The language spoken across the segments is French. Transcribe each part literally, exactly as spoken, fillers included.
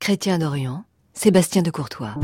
Chrétiens d'Orient, Sébastien de Courtois.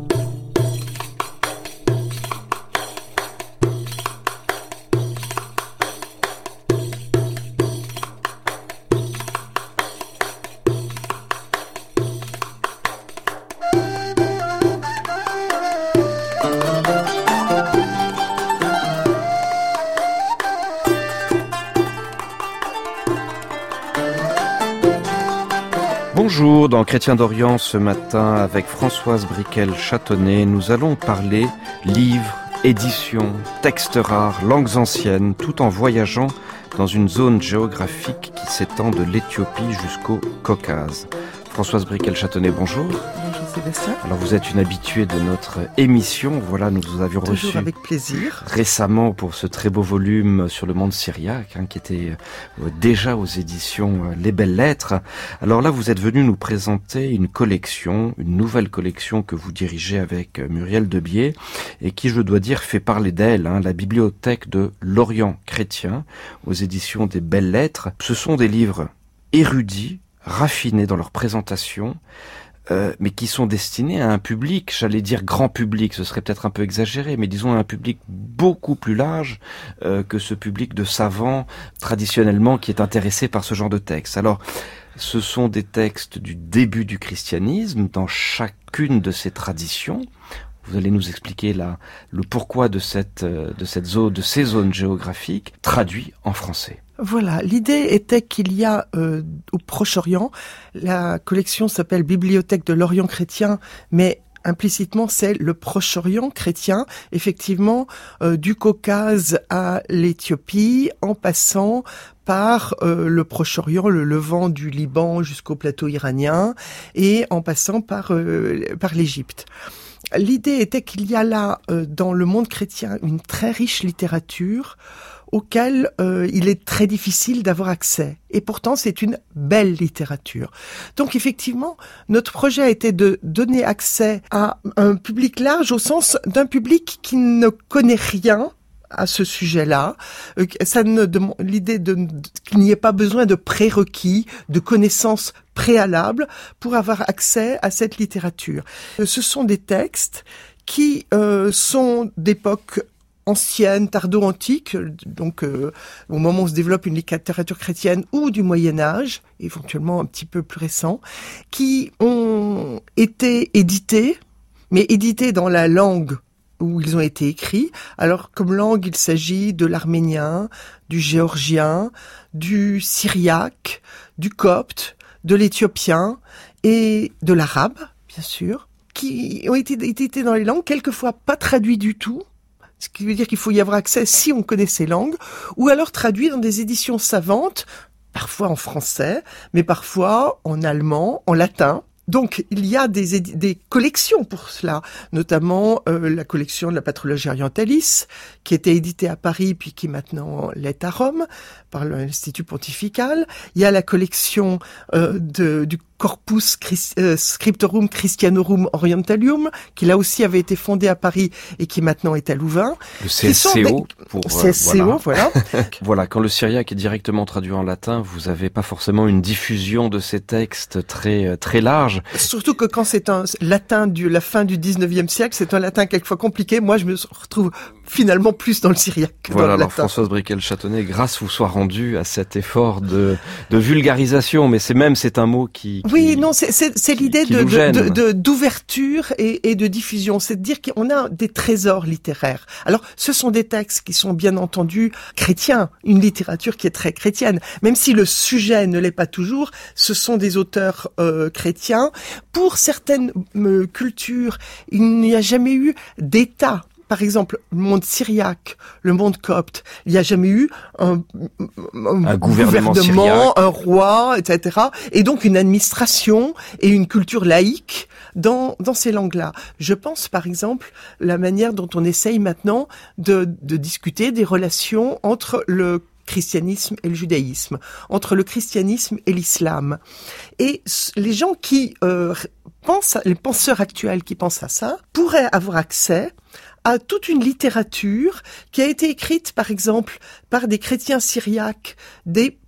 Bonjour, dans Chrétiens d'Orient ce matin avec Françoise Briquel-Châtonnet, nous allons parler livres, éditions, textes rares, langues anciennes, tout en voyageant dans une zone géographique qui s'étend de l'Éthiopie jusqu'au Caucase. Françoise Briquel-Châtonnet, bonjour. Bonjour Sébastien. Alors vous êtes une habituée de notre émission, voilà, nous vous avions Toujours reçu avec plaisir. récemment pour ce très beau volume sur le monde syriaque, hein, qui était euh, déjà aux éditions euh, Les Belles Lettres. Alors là, vous êtes venu nous présenter une collection, une nouvelle collection que vous dirigez avec euh, Muriel Debier, et qui, je dois dire, fait parler d'elle, hein, la bibliothèque de l'Orient chrétien, aux éditions des Belles Lettres. Ce sont des livres érudits, raffinés dans leur présentation, euh, mais qui sont destinés à un public, j'allais dire grand public, ce serait peut-être un peu exagéré, mais disons à un public beaucoup plus large euh, que ce public de savants traditionnellement qui est intéressé par ce genre de texte. Alors, ce sont des textes du début du christianisme, dans chacune de ces traditions. Vous allez nous expliquer la, le pourquoi de cette, de cette zone, de ces zones géographiques, traduits en français. Voilà, l'idée était qu'il y a euh, au Proche-Orient, la collection s'appelle Bibliothèque de l'Orient chrétien, mais implicitement c'est le Proche-Orient chrétien, effectivement euh, du Caucase à l'Éthiopie, en passant par euh, le Proche-Orient, le Levant du Liban jusqu'au plateau iranien, et en passant par, euh, par l'Égypte. L'idée était qu'il y a là, euh, dans le monde chrétien, une très riche littérature auquel euh, il est très difficile d'avoir accès. Et pourtant, c'est une belle littérature. Donc, effectivement, notre projet a été de donner accès à un public large au sens d'un public qui ne connaît rien à ce sujet-là. Euh, ça ne demande l'idée de, de qu'il n'y ait pas besoin de prérequis, de connaissances préalables pour avoir accès à cette littérature. Ce sont des textes qui euh, sont d'époque ancienne, tardo-antique, donc euh, au moment où se développe une littérature chrétienne, ou du Moyen-Âge, éventuellement un petit peu plus récent, qui ont été édités, mais édités dans la langue où ils ont été écrits. Alors, comme langue, il s'agit de l'arménien, du géorgien, du syriaque, du copte, de l'éthiopien et de l'arabe, bien sûr, qui ont été édités dans les langues, quelquefois pas traduits du tout, ce qui veut dire qu'il faut y avoir accès si on connaît ces langues, ou alors traduits dans des éditions savantes, parfois en français, mais parfois en allemand, en latin. Donc, il y a des, édi- des collections pour cela, notamment euh, la collection de la Patrologia Orientalis, qui était éditée à Paris, puis qui maintenant l'est à Rome, par l'Institut pontifical. Il y a la collection euh, de, du Corpus Christ, euh, Scriptorum Christianorum Orientalium, qui là aussi avait été fondé à Paris et qui maintenant est à Louvain. Le C S C O, des... pour... C S C O, euh, voilà. voilà. Voilà, quand le syriaque est directement traduit en latin, vous avez pas forcément une diffusion de ces textes très très large. Surtout que quand c'est un latin de la fin du dix-neuvième siècle, c'est un latin quelquefois compliqué. Moi, je me retrouve finalement plus dans le syriaque que voilà, dans le alors latin. Françoise Briquel-Châtonnet, grâce vous soit rendue à cet effort de, de vulgarisation, mais c'est même, c'est un mot qui... qui oui, non, c'est, c'est, c'est qui, l'idée qui de, nous gêne. de, de, d'ouverture et, et de diffusion. C'est de dire qu'on a des trésors littéraires. Alors, ce sont des textes qui sont bien entendu chrétiens, une littérature qui est très chrétienne. Même si le sujet ne l'est pas toujours, ce sont des auteurs euh, chrétiens. Pour certaines euh, cultures, il n'y a jamais eu d'État. Par exemple, le monde syriaque, le monde copte, il n'y a jamais eu un, un, un gouvernement, gouvernement un roi, et cetera. Et donc une administration et une culture laïque dans, dans ces langues-là. Je pense, par exemple, la manière dont on essaye maintenant de, de discuter des relations entre le christianisme et le judaïsme, entre le christianisme et l'islam. Et les gens qui euh, pensent, les penseurs actuels qui pensent à ça, pourraient avoir accès à toute une littérature qui a été écrite, par exemple, par des chrétiens syriaques des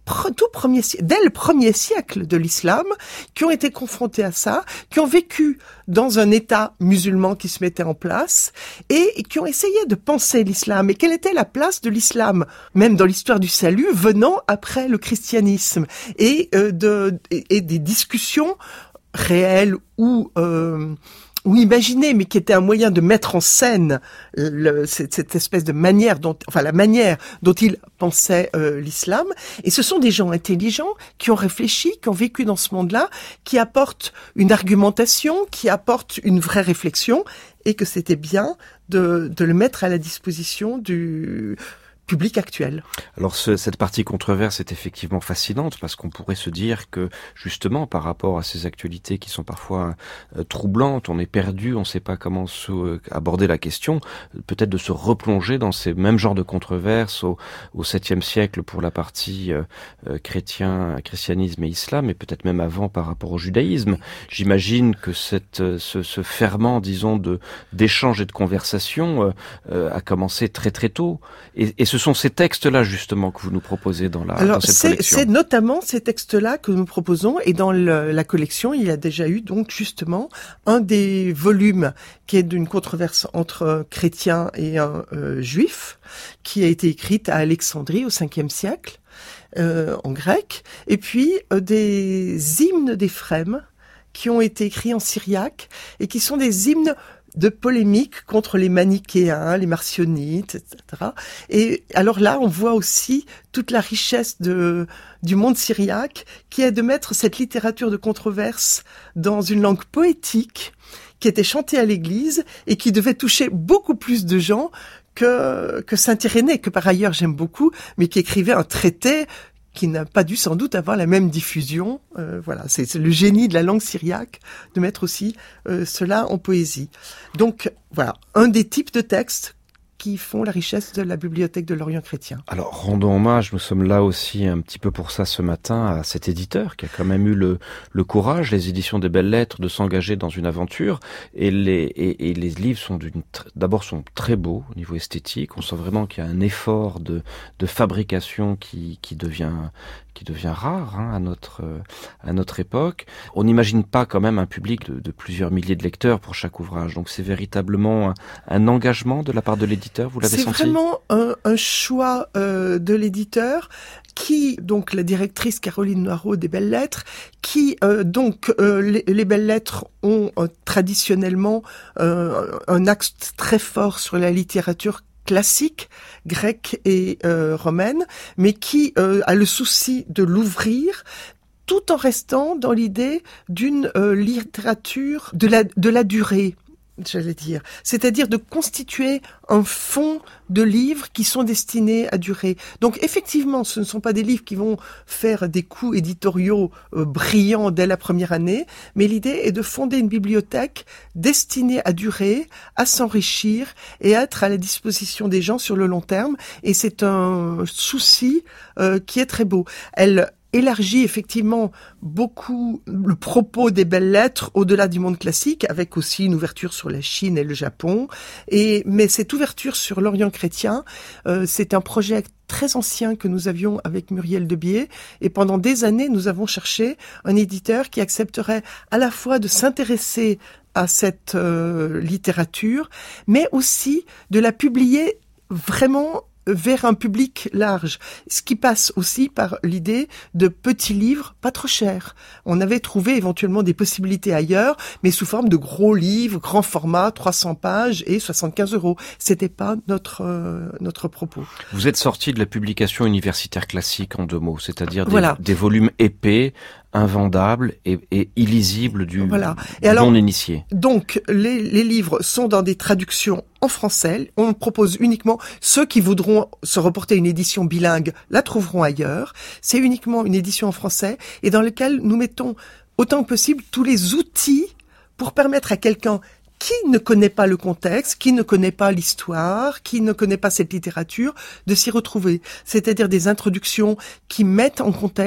pre- tout premier, dès le premier siècle de l'islam, qui ont été confrontés à ça, qui ont vécu dans un État musulman qui se mettait en place et qui ont essayé de penser l'islam et quelle était la place de l'islam, même dans l'histoire du salut, venant après le christianisme et, euh, de, et, et des discussions réelles ou euh, ou imaginées, mais qui étaient un moyen de mettre en scène le, cette, cette espèce de manière dont, enfin la manière dont ils pensaient euh, l'islam. Et ce sont des gens intelligents qui ont réfléchi, qui ont vécu dans ce monde-là, qui apportent une argumentation, qui apportent une vraie réflexion, et que c'était bien de, de le mettre à la disposition du public actuel. Alors ce, cette partie controverse est effectivement fascinante parce qu'on pourrait se dire que justement par rapport à ces actualités qui sont parfois euh, troublantes, on est perdu, on ne sait pas comment se, euh, aborder la question, peut-être de se replonger dans ces mêmes genres de controverses au, au septième siècle pour la partie euh, euh, chrétien, christianisme et islam, et peut-être même avant par rapport au judaïsme. J'imagine que cette, ce, ce ferment, disons, de d'échange et de conversation euh, euh, a commencé très très tôt. Et, et ce Ce sont ces textes-là, justement, que vous nous proposez dans, la, Alors, dans cette c'est, collection. c'est notamment ces textes-là que nous proposons. Et dans le, la collection, il y a déjà eu, donc, justement, un des volumes qui est d'une controverse entre un chrétien et un euh, juif, qui a été écrite à Alexandrie au cinquième siècle, euh, en grec. Et puis, euh, des hymnes d'Éphrem qui ont été écrits en syriaque et qui sont des hymnes de polémique contre les manichéens, les marcionites, et cetera. Et alors là, on voit aussi toute la richesse de, du monde syriaque, qui est de mettre cette littérature de controverse dans une langue poétique, qui était chantée à l'église et qui devait toucher beaucoup plus de gens que, que Saint-Irénée, que par ailleurs j'aime beaucoup, mais qui écrivait un traité qui n'a pas dû sans doute avoir la même diffusion. Euh, voilà, c'est, c'est le génie de la langue syriaque de mettre aussi euh, cela en poésie. Donc voilà, un des types de textes qui font la richesse de la bibliothèque de l'Orient chrétien. Alors, rendons hommage, nous sommes là aussi un petit peu pour ça ce matin, à cet éditeur qui a quand même eu le, le courage, les éditions des Belles Lettres, de s'engager dans une aventure. Et les, et, et les livres sont d'une, d'abord sont très beaux au niveau esthétique. On sent vraiment qu'il y a un effort de, de fabrication qui, qui devient, qui devient rare hein, à notre, à notre époque. On n'imagine pas quand même un public de, de plusieurs milliers de lecteurs pour chaque ouvrage. Donc c'est véritablement un, un engagement de la part de l'éditeur. Vous l'avez c'est senti ? C'est vraiment un, un choix euh, de l'éditeur qui, donc la directrice Caroline Noiraud des Belles Lettres, qui euh, donc euh, les, les Belles Lettres ont euh, traditionnellement euh, un axe très fort sur la littérature classique, grecque et euh, romaine, mais qui euh, a le souci de l'ouvrir tout en restant dans l'idée d'une euh, littérature de la, de la durée. J'allais dire, c'est-à-dire de constituer un fonds de livres qui sont destinés à durer. Donc effectivement, ce ne sont pas des livres qui vont faire des coups éditoriaux euh, brillants dès la première année, mais l'idée est de fonder une bibliothèque destinée à durer, à s'enrichir et à être à la disposition des gens sur le long terme. Et c'est un souci euh, qui est très beau. Elle élargit effectivement beaucoup le propos des Belles Lettres au-delà du monde classique, avec aussi une ouverture sur la Chine et le Japon. Et mais cette ouverture sur l'Orient chrétien, euh, c'est un projet très ancien que nous avions avec Muriel Debier. Et pendant des années, nous avons cherché un éditeur qui accepterait à la fois de s'intéresser à cette euh, littérature, mais aussi de la publier vraiment vers un public large, ce qui passe aussi par l'idée de petits livres pas trop chers. On avait trouvé éventuellement des possibilités ailleurs, mais sous forme de gros livres, grand format, trois cents pages et soixante-quinze euros. C'était pas notre euh, notre propos. Vous êtes sorti de la publication universitaire classique en deux mots, c'est-à-dire des, voilà. des volumes épais, invendables et, et illisibles du, voilà. et du alors, non-initié. Donc, les, les livres sont dans des traductions en français. On propose uniquement, ceux qui voudront se reporter à une édition bilingue la trouveront ailleurs. C'est uniquement une édition en français et dans laquelle nous mettons autant que possible tous les outils pour permettre à quelqu'un qui ne connaît pas le contexte, qui ne connaît pas l'histoire, qui ne connaît pas cette littérature, de s'y retrouver. C'est-à-dire des introductions qui mettent en contexte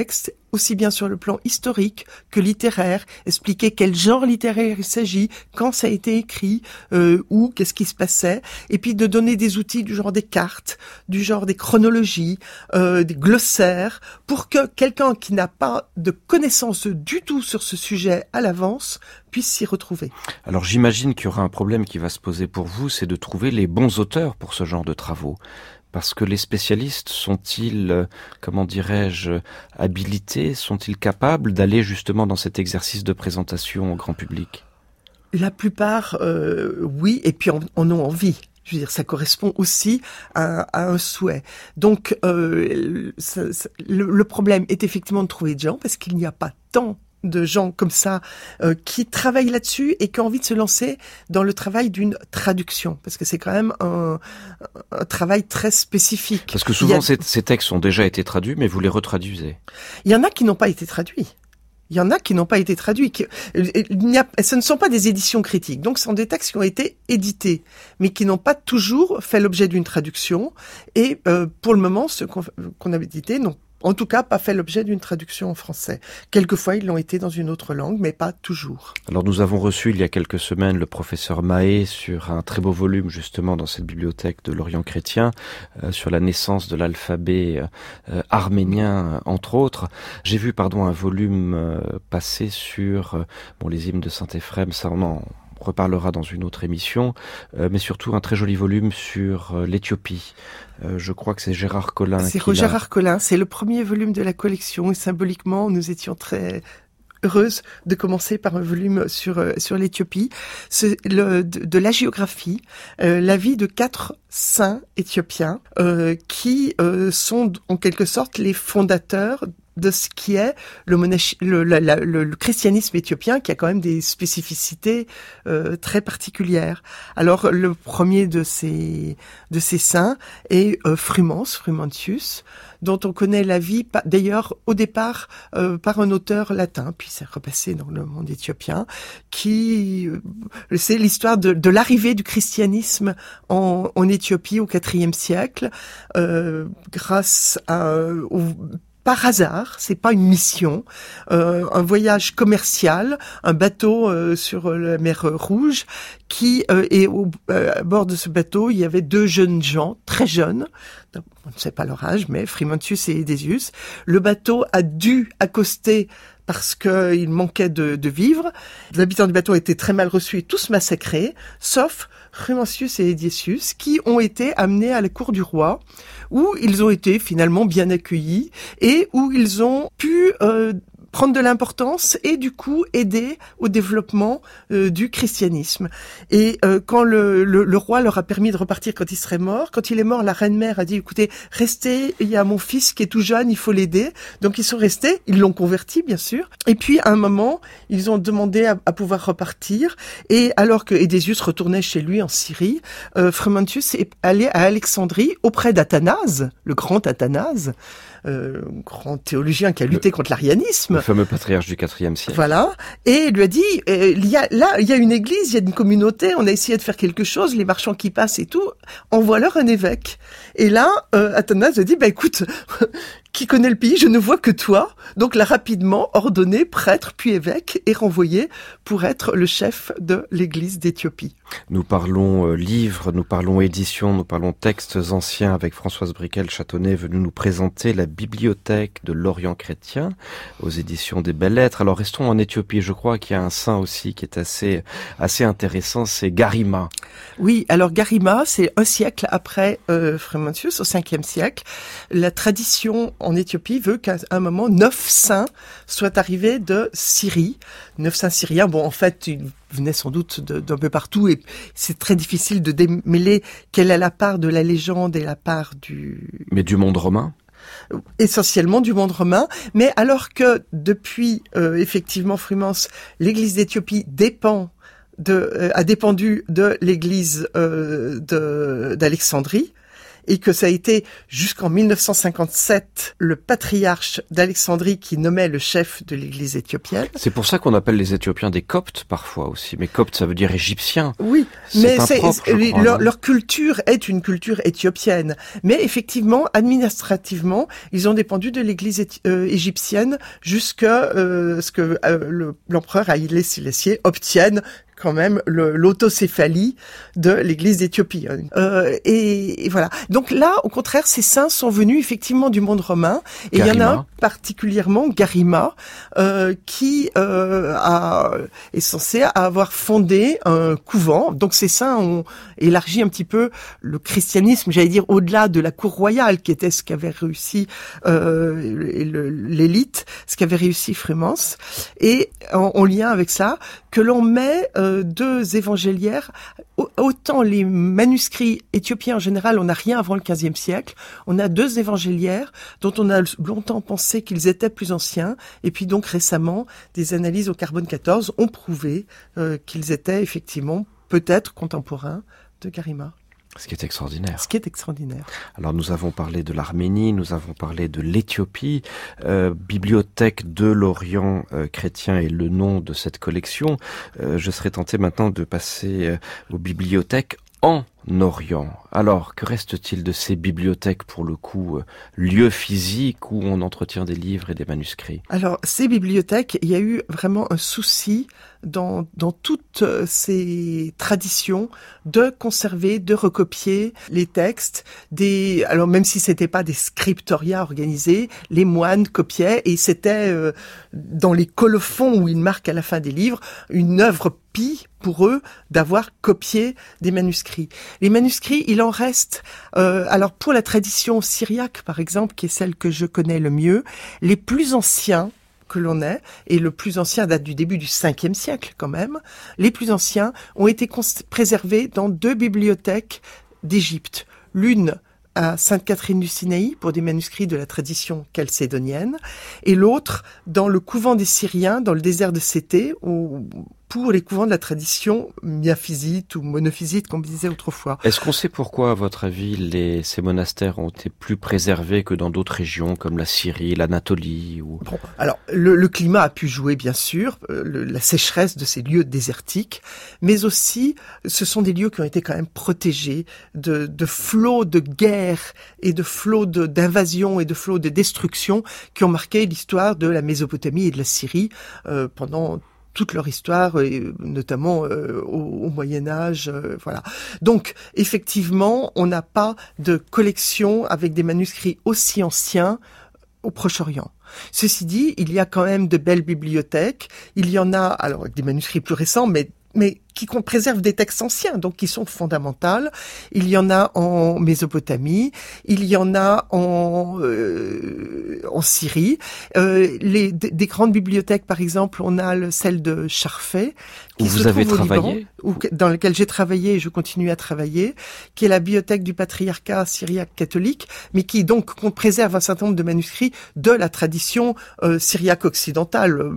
aussi bien sur le plan historique que littéraire, expliquer quel genre littéraire il s'agit, quand ça a été écrit, euh, où, qu'est-ce qui se passait, et puis de donner des outils du genre des cartes, du genre des chronologies, euh, des glossaires, pour que quelqu'un qui n'a pas de connaissances du tout sur ce sujet à l'avance puisse s'y retrouver. Alors j'imagine qu'il y aura un problème qui va se poser pour vous, c'est de trouver les bons auteurs pour ce genre de travaux. Parce que les spécialistes sont-ils, euh, comment dirais-je, habilités, sont-ils capables d'aller justement dans cet exercice de présentation au grand public ? La plupart, euh, oui, et puis en, en ont envie. Je veux dire, ça correspond aussi à, à un souhait. Donc, euh, ça, ça, le, le problème est effectivement de trouver des gens, parce qu'il n'y a pas tant de gens comme ça euh, qui travaillent là-dessus et qui ont envie de se lancer dans le travail d'une traduction, parce que c'est quand même un, un travail très spécifique. Parce que souvent, a... ces, ces textes ont déjà été traduits, mais vous les retraduisez. Il y en a qui n'ont pas été traduits. Il y en a qui n'ont pas été traduits. Qui, il n'y a, ce ne sont pas des éditions critiques. Donc, ce sont des textes qui ont été édités, mais qui n'ont pas toujours fait l'objet d'une traduction. Et euh, pour le moment, ceux qu'on, qu'on a édités n'ont en tout cas pas fait l'objet d'une traduction en français. Quelquefois, ils l'ont été dans une autre langue, mais pas toujours. Alors, nous avons reçu il y a quelques semaines le professeur Mahé sur un très beau volume, justement, dans cette bibliothèque de l'Orient chrétien, euh, sur la naissance de l'alphabet euh, arménien, entre autres. J'ai vu, pardon, un volume euh, passer sur euh, bon, les hymnes de Saint-Éphrem, ça on en reparlera dans une autre émission, euh, mais surtout un très joli volume sur euh, l'Éthiopie. Euh, je crois que c'est Gérard Collin. C'est qui Gérard l'a... Collin, c'est le premier volume de la collection et symboliquement, nous étions très heureuse de commencer par un volume sur euh, sur l'Éthiopie, c'est le, de, de la géographie, euh, la vie de quatre saints éthiopiens euh, qui euh, sont en quelque sorte les fondateurs de ce qui est le, monachi- le, la, la, le, le christianisme éthiopien, qui a quand même des spécificités euh, très particulières. Alors le premier de ces de ces saints est euh, Frumens, Frumentius, dont on connaît la vie, d'ailleurs au départ euh, par un auteur latin, puis c'est repassé dans le monde éthiopien, qui euh, c'est l'histoire de, de l'arrivée du christianisme en, en Éthiopie au quatrième siècle, euh, grâce à au, par hasard, c'est pas une mission, euh, un voyage commercial, un bateau euh, sur la mer Rouge, qui euh, et au, euh, à bord de ce bateau, il y avait deux jeunes gens, très jeunes, on ne sait pas leur âge, mais Frumentius et Edesius. Le bateau a dû accoster parce qu'il manquait de, de vivres. Les habitants du bateau étaient très mal reçus et tous massacrés, sauf Frumentius et Edesius, qui ont été amenés à la cour du roi, où ils ont été finalement bien accueillis et où ils ont pu euh, prendre de l'importance et du coup aider au développement euh, du christianisme. Et euh, quand le, le, le roi leur a permis de repartir quand il serait mort, quand il est mort, la reine-mère a dit, écoutez, restez, il y a mon fils qui est tout jeune, il faut l'aider. Donc ils sont restés, ils l'ont converti bien sûr. Et puis à un moment, ils ont demandé à, à pouvoir repartir. Et alors que Edesius retournait chez lui en Syrie, euh, Frumentius est allé à Alexandrie auprès d'Athanase, le grand Athanase, euh, grand théologien qui a lutté le, contre l'arianisme. Le fameux patriarche du quatrième siècle. Voilà. Et il lui a dit, euh, il y a, là, il y a une église, il y a une communauté, on a essayé de faire quelque chose, les marchands qui passent et tout, envoie-leur un évêque. Et là, euh, Athanase a dit, bah écoute, qui connaît le pays, je ne vois que toi. Donc l'a rapidement ordonné prêtre puis évêque et renvoyé pour être le chef de l'église d'Éthiopie. Nous parlons euh, livres, nous parlons éditions, nous parlons textes anciens avec Françoise Briquel-Châtonnet venue nous présenter la bibliothèque de l'Orient chrétien aux éditions des Belles Lettres. Alors restons en Éthiopie, je crois qu'il y a un saint aussi qui est assez assez intéressant, c'est Garima. Oui, alors Garima, c'est un siècle après euh, Frumentius, au cinquième siècle. La tradition en Éthiopie veut qu'à un moment, neuf saints soient arrivés de Syrie. Neuf saints syriens, bon, en fait, ils venaient sans doute de, d'un peu partout et c'est très difficile de démêler quelle est la part de la légende et la part du... Mais du monde romain ? Essentiellement du monde romain, mais alors que depuis, euh, effectivement, Frumens, l'église d'Éthiopie dépend de, euh, a dépendu de l'église euh, de, d'Alexandrie, et que ça a été jusqu'en mille neuf cent cinquante-sept le patriarche d'Alexandrie qui nommait le chef de l'église éthiopienne. C'est pour ça qu'on appelle les Éthiopiens des Coptes parfois aussi, mais Copte ça veut dire égyptien. Oui, c'est mais c'est, impropre, c'est, crois, leur, leur culture est une culture éthiopienne, mais effectivement, administrativement, ils ont dépendu de l'église éthi- euh, égyptienne jusqu'à euh, ce que euh, le, l'empereur Haïlé Sélassié obtienne quand même le, l'autocéphalie de l'église d'Éthiopie. Euh, et, et voilà. Donc là, au contraire, ces saints sont venus effectivement du monde romain. Et Garima. Il y en a un particulièrement, Garima, euh, qui euh, a, est censé avoir fondé un couvent. Donc ces saints ont élargi un petit peu le christianisme, j'allais dire, au-delà de la cour royale, qui était ce qu'avait réussi euh, le, l'élite, ce qu'avait réussi Frumens. Et en, en lien avec ça, que l'on met euh, deux évangéliaires, autant les manuscrits éthiopiens en général, on n'a rien avant le quinzième siècle, on a deux évangéliaires dont on a longtemps pensé qu'ils étaient plus anciens, et puis donc récemment, des analyses au carbone quatorze ont prouvé euh, qu'ils étaient effectivement peut-être contemporains de Garima. Ce qui est extraordinaire. Ce qui est extraordinaire. Alors nous avons parlé de l'Arménie, nous avons parlé de l'Éthiopie. Euh, Bibliothèque de l'Orient euh, chrétien est le nom de cette collection. Euh, je serais tenté maintenant de passer euh, aux bibliothèques en Orient. Alors, que reste-t-il de ces bibliothèques, pour le coup, euh, lieux physiques où on entretient des livres et des manuscrits? Alors, ces bibliothèques, il y a eu vraiment un souci dans, dans toutes ces traditions de conserver, de recopier les textes. Des, alors, même si c'était pas des scriptoria organisés, les moines copiaient et c'était euh, dans les colophons où ils marquent à la fin des livres une œuvre pie pour eux d'avoir copié des manuscrits. Les manuscrits, il en reste, euh, alors pour la tradition syriaque par exemple, qui est celle que je connais le mieux, les plus anciens que l'on ait, et le plus ancien date du début du cinquième siècle quand même, les plus anciens ont été cons- préservés dans deux bibliothèques d'Égypte. L'une à Sainte-Catherine du Sinaï pour des manuscrits de la tradition chalcédonienne, et l'autre dans le couvent des Syriens, dans le désert de Sété, où, pour les couvents de la tradition miaphysite ou monophysite, comme on disait autrefois. Est-ce qu'on sait pourquoi, à votre avis, les, ces monastères ont été plus préservés que dans d'autres régions, comme la Syrie, l'Anatolie ou... Bon, alors, le, le climat a pu jouer, bien sûr, le, la sécheresse de ces lieux désertiques, mais aussi, ce sont des lieux qui ont été quand même protégés de, de flots de guerre et de flots de, d'invasion et de flots de destruction qui ont marqué l'histoire de la Mésopotamie et de la Syrie euh, pendant toute leur histoire, et notamment euh, au, au Moyen-Âge, euh, voilà. Donc, effectivement, on n'a pas de collection avec des manuscrits aussi anciens au Proche-Orient. Ceci dit, il y a quand même de belles bibliothèques. Il y en a, alors, avec des manuscrits plus récents, mais mais qui préservent des textes anciens, donc qui sont fondamentaux. Il y en a en Mésopotamie, il y en a en euh, en Syrie. Euh, les d- des grandes bibliothèques, par exemple, on a le, celle de Charfait, qui où se vous avez trouve au travaillé, Liban, où, dans laquelle j'ai travaillé et je continue à travailler, qui est la bibliothèque du patriarcat syriaque catholique, mais qui donc on préserve un certain nombre de manuscrits de la tradition euh, syriaque occidentale. Euh,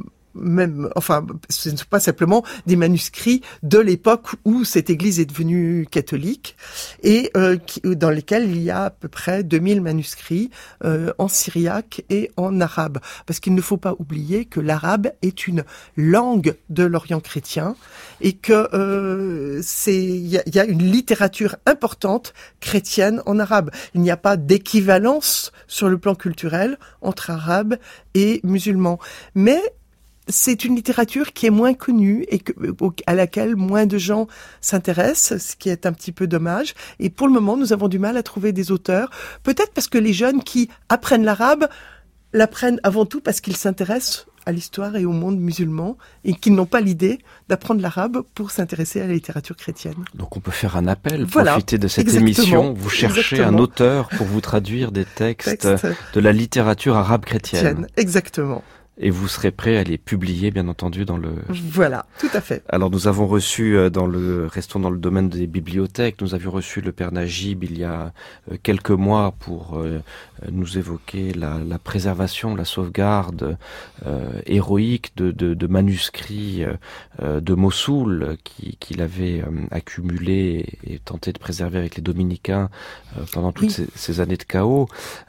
même, enfin, ce ne sont pas simplement des manuscrits de l'époque où cette église est devenue catholique et euh, qui, dans lesquels il y a à peu près deux mille manuscrits euh, en syriaque et en arabe. Parce qu'il ne faut pas oublier que l'arabe est une langue de l'Orient chrétien et que euh, c'est, il y a, y a une littérature importante chrétienne en arabe. Il n'y a pas d'équivalence sur le plan culturel entre arabes et musulmans. Mais c'est une littérature qui est moins connue et que, à laquelle moins de gens s'intéressent, ce qui est un petit peu dommage. Et pour le moment, nous avons du mal à trouver des auteurs. Peut-être parce que les jeunes qui apprennent l'arabe l'apprennent avant tout parce qu'ils s'intéressent à l'histoire et au monde musulman et qu'ils n'ont pas l'idée d'apprendre l'arabe pour s'intéresser à la littérature chrétienne. Donc on peut faire un appel, voilà, profiter de cette exactement, émission, vous cherchez exactement. un auteur pour vous traduire des textes Texte. de la littérature arabe chrétienne. Exactement. Et vous serez prêt à les publier, bien entendu, dans le... Voilà, tout à fait. Alors, nous avons reçu, dans le, restons dans le domaine des bibliothèques, nous avions reçu le Père Najib il y a quelques mois pour euh, nous évoquer la, la préservation, la sauvegarde euh, héroïque de, de, de manuscrits euh, de Mossoul qu'il qui avait euh, accumulés et tenté de préserver avec les dominicains euh, pendant toutes oui. ces, ces années de chaos.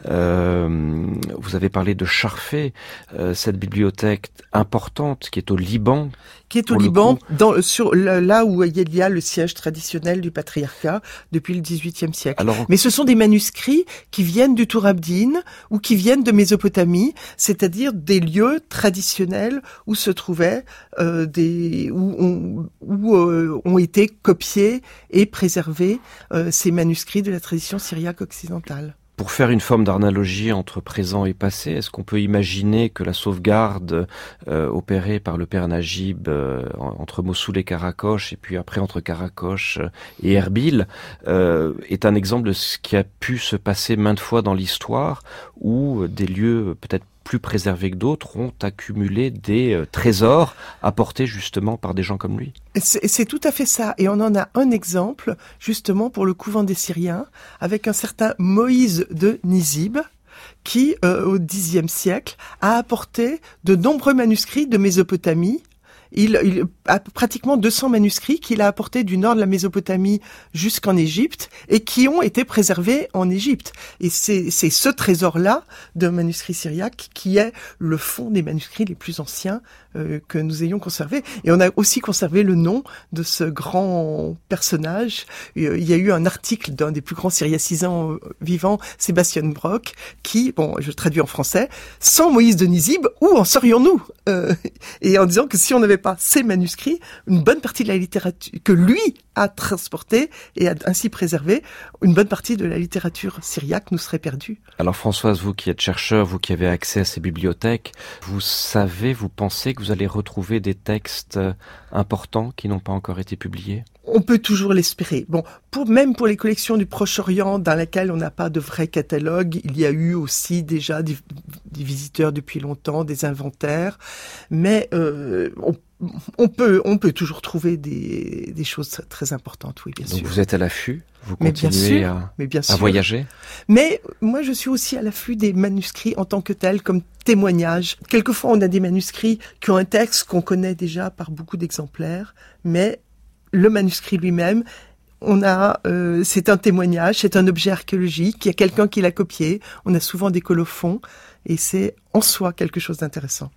Euh, vous avez parlé de Charfé, euh, cette bibliothèque importante qui est au Liban. Qui est au Liban, dans, sur, là où il y a le siège traditionnel du patriarcat depuis le dix-huitième siècle. Alors, mais ce sont des manuscrits qui viennent du Tour Abdin ou qui viennent de Mésopotamie, c'est-à-dire des lieux traditionnels où se trouvaient euh, des où, on, où euh, ont été copiés et préservés euh, ces manuscrits de la tradition syriaque occidentale. Pour faire une forme d'analogie entre présent et passé, est-ce qu'on peut imaginer que la sauvegarde euh, opérée par le Père Najib euh, entre Mossoul et Karakoche, et puis après entre Karakoche et Erbil, euh, est un exemple de ce qui a pu se passer maintes fois dans l'histoire, où des lieux peut-être plus préservés que d'autres ont accumulé des euh, trésors apportés justement par des gens comme lui. C'est, c'est tout à fait ça. Et on en a un exemple justement pour le couvent des Syriens avec un certain Moïse de Nizib qui, euh, au dixième siècle, a apporté de nombreux manuscrits de Mésopotamie. Il, il a pratiquement deux cents manuscrits qu'il a apportés du nord de la Mésopotamie jusqu'en Égypte et qui ont été préservés en Égypte. Et c'est, c'est ce trésor-là de manuscrits syriaques qui est le fond des manuscrits les plus anciens euh, que nous ayons conservés. Et on a aussi conservé le nom de ce grand personnage. Il y a eu un article d'un des plus grands syriacisants vivants, Sébastien Brock, qui, bon, je traduis en français, sans Moïse de Nizib, où en serions-nous euh, Et en disant que si on n'avait pas ces manuscrits, une bonne partie de la littérature que lui a transportée et a ainsi préservé, une bonne partie de la littérature syriaque nous serait perdue. Alors Françoise, vous qui êtes chercheur, vous qui avez accès à ces bibliothèques, vous savez, vous pensez que vous allez retrouver des textes importants qui n'ont pas encore été publiés ? On peut toujours l'espérer. Bon, pour, même pour les collections du Proche-Orient dans lesquelles on n'a pas de vrai catalogue, il y a eu aussi déjà des, des visiteurs depuis longtemps, des inventaires, mais euh, on, on peut on peut toujours trouver des, des choses très importantes, oui, bien Donc sûr. Vous êtes à l'affût, vous mais bien continuez sûr, à, mais bien sûr. à voyager. Mais moi, je suis aussi à l'affût des manuscrits en tant que tels, comme témoignages. Quelquefois, on a des manuscrits qui ont un texte qu'on connaît déjà par beaucoup d'exemplaires, mais le manuscrit lui-même, on a, euh, c'est un témoignage, c'est un objet archéologique, il y a quelqu'un qui l'a copié, on a souvent des colophons, et c'est en soi quelque chose d'intéressant.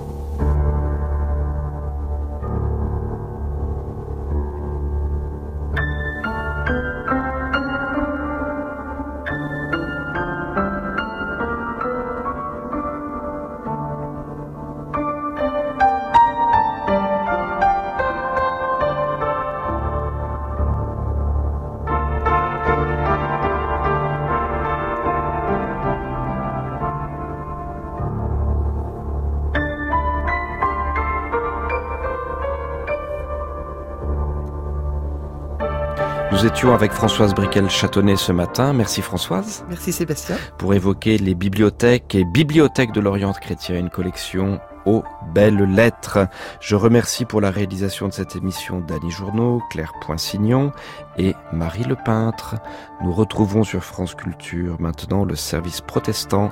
Nous étions avec Françoise Briquel-Châtonnet ce matin. Merci Françoise. Merci Sébastien. Pour évoquer les bibliothèques et bibliothèques de l'Orient chrétien, une collection aux belles lettres. Je remercie pour la réalisation de cette émission Dany Journeau, Claire Poinsignon et Marie Le Peintre. Nous retrouvons sur France Culture maintenant le service protestant.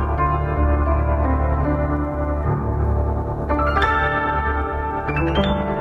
Thank you.